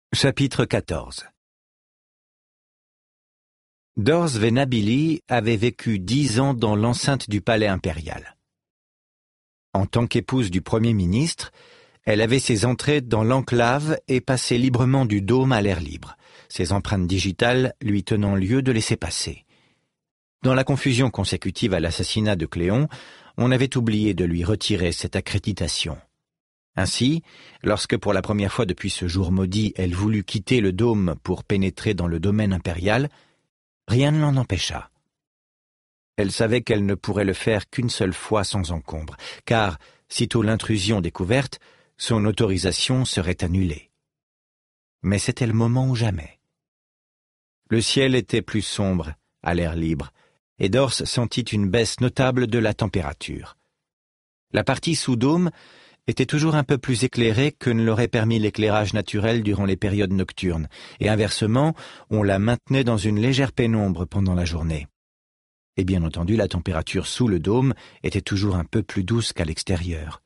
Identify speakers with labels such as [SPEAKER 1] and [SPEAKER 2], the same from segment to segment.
[SPEAKER 1] Chapitre 14. Dors Venabili avait vécu 10 ans dans l'enceinte du palais impérial. En tant qu'épouse du Premier ministre, elle avait ses entrées dans l'enclave et passait librement du dôme à l'air libre, ses empreintes digitales lui tenant lieu de laisser passer. Dans la confusion consécutive à l'assassinat de Cléon, on avait oublié de lui retirer cette accréditation. Ainsi, lorsque pour la première fois depuis ce jour maudit, elle voulut quitter le dôme pour pénétrer dans le domaine impérial, rien ne l'en empêcha. Elle savait qu'elle ne pourrait le faire qu'une seule fois sans encombre, car, sitôt l'intrusion découverte, son autorisation serait annulée. Mais c'était le moment ou jamais. Le ciel était plus sombre, à l'air libre, et Dors sentit une baisse notable de la température. La partie sous dôme était toujours un peu plus éclairée que ne l'aurait permis l'éclairage naturel durant les périodes nocturnes, et inversement, on la maintenait dans une légère pénombre pendant la journée. Et bien entendu, la température sous le dôme était toujours un peu plus douce qu'à l'extérieur.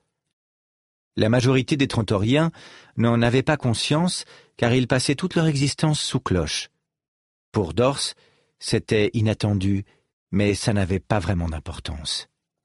[SPEAKER 1] La majorité des Trantoriens n'en avaient pas conscience, car ils passaient toute leur existence sous cloche. Pour Dors, c'était inattendu, mais ça n'avait pas vraiment d'importance.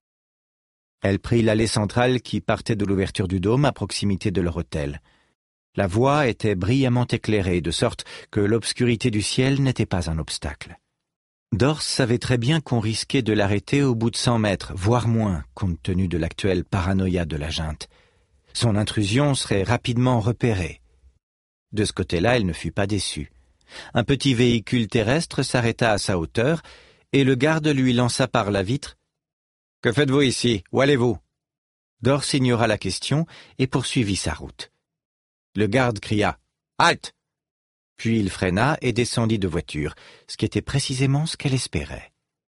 [SPEAKER 1] Elle prit l'allée centrale qui partait de l'ouverture du dôme à proximité de leur hôtel. La voie était brillamment éclairée, de sorte que l'obscurité du ciel n'était pas un obstacle. Dors savait très bien qu'on risquait de l'arrêter au bout de 100 mètres, voire moins, compte tenu de l'actuelle paranoïa de la junte. Son intrusion serait rapidement repérée. De ce côté-là, elle ne fut pas déçue. Un petit véhicule terrestre s'arrêta à sa hauteur, et le garde lui lança par la vitre « Que faites-vous ici? Où allez-vous » Dors ignora la question et poursuivit sa route. Le garde cria « Halte !» Puis il freina et descendit de voiture, ce qui était précisément ce qu'elle espérait.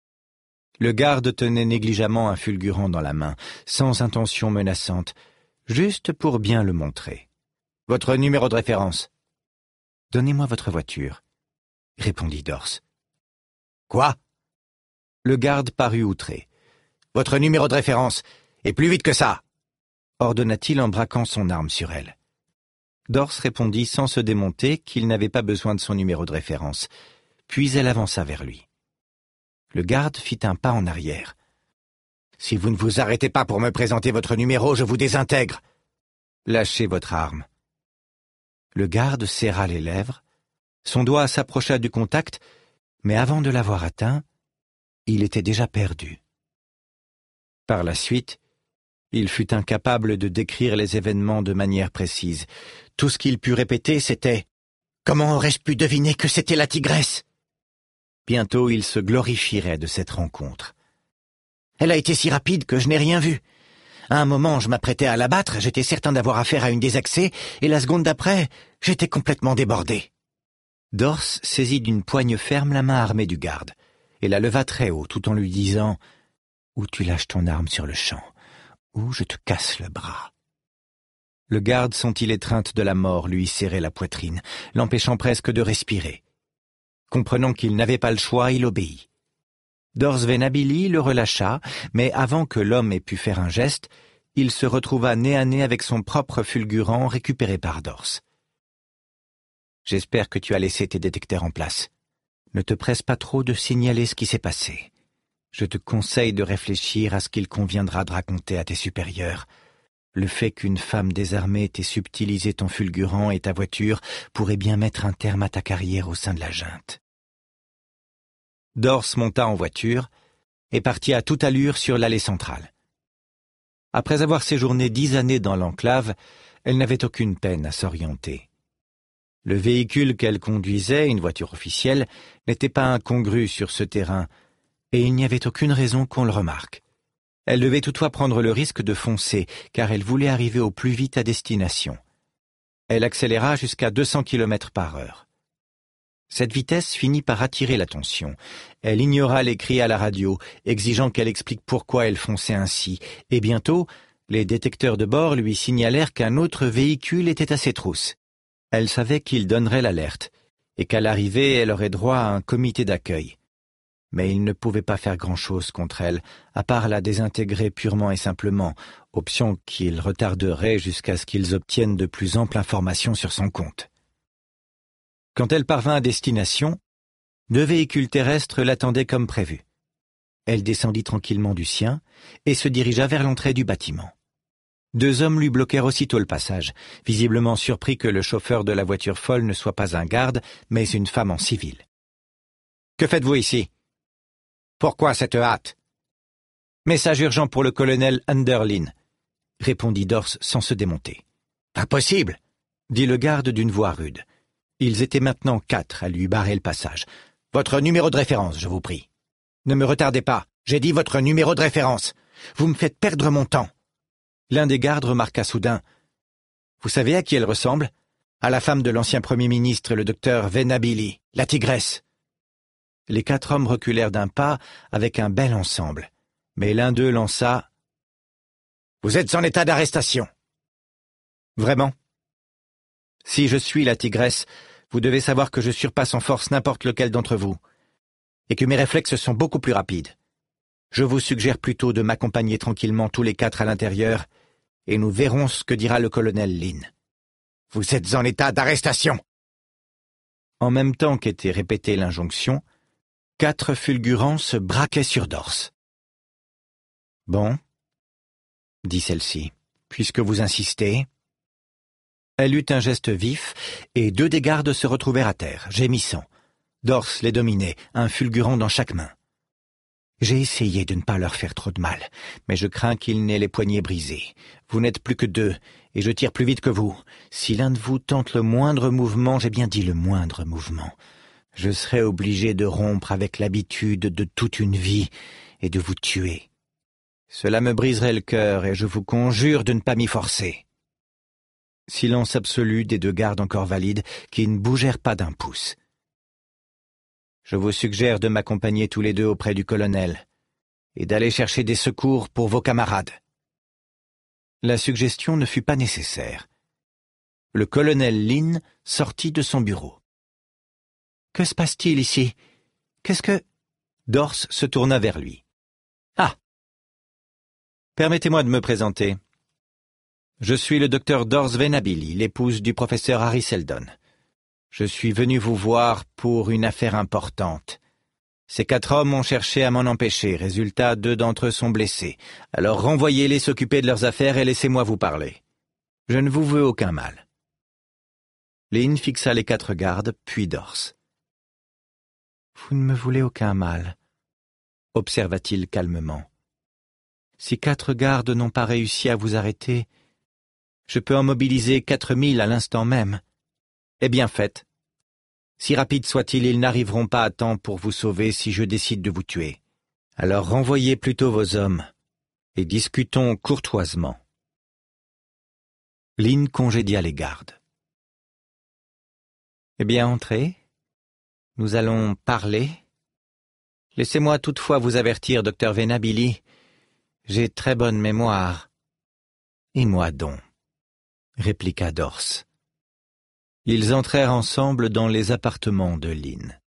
[SPEAKER 1] Le garde tenait négligemment un fulgurant dans la main, sans intention menaçante, juste pour bien le montrer. « Votre numéro de référence ?»« Donnez-moi votre voiture, » répondit Dors. « Quoi ?» Le garde parut outré. « Votre numéro de référence, et plus vite que ça !» ordonna-t-il en braquant son arme sur elle. Dors répondit sans se démonter qu'il n'avait pas besoin de son numéro de référence, puis elle avança vers lui. Le garde fit un pas en arrière. « Si vous ne vous arrêtez pas pour me présenter votre numéro, je vous désintègre. Lâchez votre arme. » Le garde serra les lèvres, son doigt s'approcha du contact, mais avant de l'avoir atteint, il était déjà perdu. Par la suite, il fut incapable de décrire les événements de manière précise. Tout ce qu'il put répéter, c'était « Comment aurais-je pu deviner que c'était la tigresse ?» Bientôt, il se glorifierait de cette rencontre. « Elle a été si rapide que je n'ai rien vu. À un moment, je m'apprêtais à l'abattre, j'étais certain d'avoir affaire à une désaxée, et la seconde d'après, j'étais complètement débordé. » Dors saisit d'une poigne ferme la main armée du garde, et la leva très haut, tout en lui disant « Ou tu lâches ton arme sur le champ, ou je te casse le bras. » Le garde sentit l'étreinte de la mort lui serrer la poitrine, l'empêchant presque de respirer. Comprenant qu'il n'avait pas le choix, il obéit. Dors Venabili le relâcha, mais avant que l'homme ait pu faire un geste, il se retrouva nez à nez avec son propre fulgurant récupéré par Dors. « J'espère que tu as laissé tes détecteurs en place. Ne te presse pas trop de signaler ce qui s'est passé. Je te conseille de réfléchir à ce qu'il conviendra de raconter à tes supérieurs. Le fait qu'une femme désarmée t'ait subtilisé ton fulgurant et ta voiture pourrait bien mettre un terme à ta carrière au sein de la junte. » Dors monta en voiture et partit à toute allure sur l'allée centrale. Après avoir séjourné 10 années dans l'enclave, elle n'avait aucune peine à s'orienter. Le véhicule qu'elle conduisait, une voiture officielle, n'était pas incongru sur ce terrain, et il n'y avait aucune raison qu'on le remarque. Elle devait toutefois prendre le risque de foncer, car elle voulait arriver au plus vite à destination. Elle accéléra jusqu'à 200 km/h. Cette vitesse finit par attirer l'attention. Elle ignora les cris à la radio, exigeant qu'elle explique pourquoi elle fonçait ainsi, et bientôt, les détecteurs de bord lui signalèrent qu'un autre véhicule était à ses trousses. Elle savait qu'il donnerait l'alerte, et qu'à l'arrivée, elle aurait droit à un comité d'accueil. Mais il ne pouvait pas faire grand-chose contre elle, à part la désintégrer purement et simplement, option qu'il retarderait jusqu'à ce qu'ils obtiennent de plus amples informations sur son compte. Quand elle parvint à destination, 2 véhicules terrestres l'attendaient comme prévu. Elle descendit tranquillement du sien et se dirigea vers l'entrée du bâtiment. 2 hommes lui bloquèrent aussitôt le passage, visiblement surpris que le chauffeur de la voiture folle ne soit pas un garde, mais une femme en civil. « Que faites-vous ici ? Pourquoi cette hâte ? » « Message urgent pour le colonel Underlin, » répondit Dors sans se démonter. « Impossible !» dit le garde d'une voix rude. Ils étaient maintenant 4 à lui barrer le passage. « Votre numéro de référence, je vous prie. »« Ne me retardez pas, j'ai dit votre numéro de référence. Vous me faites perdre mon temps. » L'un des gardes remarqua soudain. « Vous savez à qui elle ressemble ? À la femme de l'ancien Premier ministre, le docteur Venabili, la tigresse. » Les 4 hommes reculèrent d'un pas avec un bel ensemble. Mais l'un d'eux lança « Vous êtes en état d'arrestation. » « Vraiment ? Si je suis la tigresse, vous devez savoir que je surpasse en force n'importe lequel d'entre vous, et que mes réflexes sont beaucoup plus rapides. Je vous suggère plutôt de m'accompagner tranquillement tous les 4 à l'intérieur, et nous verrons ce que dira le colonel Lin. Vous êtes en état d'arrestation. » En même temps qu'était répétée l'injonction, 4 fulgurants se braquaient sur Dors. « Bon, » dit celle-ci, « puisque vous insistez. » Elle eut un geste vif, et 2 des gardes se retrouvèrent à terre, gémissant. Dors les dominait, un fulgurant dans chaque main. J'ai essayé de ne pas leur faire trop de mal, mais je crains qu'ils n'aient les poignets brisés. Vous n'êtes plus que 2, et je tire plus vite que vous. Si l'un de vous tente le moindre mouvement, j'ai bien dit le moindre mouvement, je serai obligé de rompre avec l'habitude de toute une vie et de vous tuer. Cela me briserait le cœur, et je vous conjure de ne pas m'y forcer. Silence absolu des 2 gardes encore valides, qui ne bougèrent pas d'un pouce. Je vous suggère de m'accompagner tous les 2 auprès du colonel, et d'aller chercher des secours pour vos camarades. La suggestion ne fut pas nécessaire. Le colonel Lin sortit de son bureau. « Que se passe-t-il ici ? Qu'est-ce que... » Dors se tourna vers lui. « Ah ! Permettez-moi de me présenter. Je suis le docteur Dors Venabili, l'épouse du professeur Harry Seldon. Je suis venu vous voir pour une affaire importante. Ces 4 hommes ont cherché à m'en empêcher. Résultat, 2 d'entre eux sont blessés. Alors renvoyez-les s'occuper de leurs affaires et laissez-moi vous parler. Je ne vous veux aucun mal. » Lin fixa les 4 gardes, puis Dors. « Vous ne me voulez aucun mal, » observa-t-il calmement. « Si 4 gardes n'ont pas réussi à vous arrêter, je peux en mobiliser 4000 à l'instant même. Eh bien faites. Si rapides soient-ils, ils n'arriveront pas à temps pour vous sauver si je décide de vous tuer. Alors renvoyez plutôt vos hommes, et discutons courtoisement. » Lin congédia les gardes. « Eh bien, entrez. Nous allons parler. Laissez-moi toutefois vous avertir, docteur Venabili. J'ai très bonne mémoire. »« Et moi donc, » répliqua Dors. Ils entrèrent ensemble dans les appartements de Lin.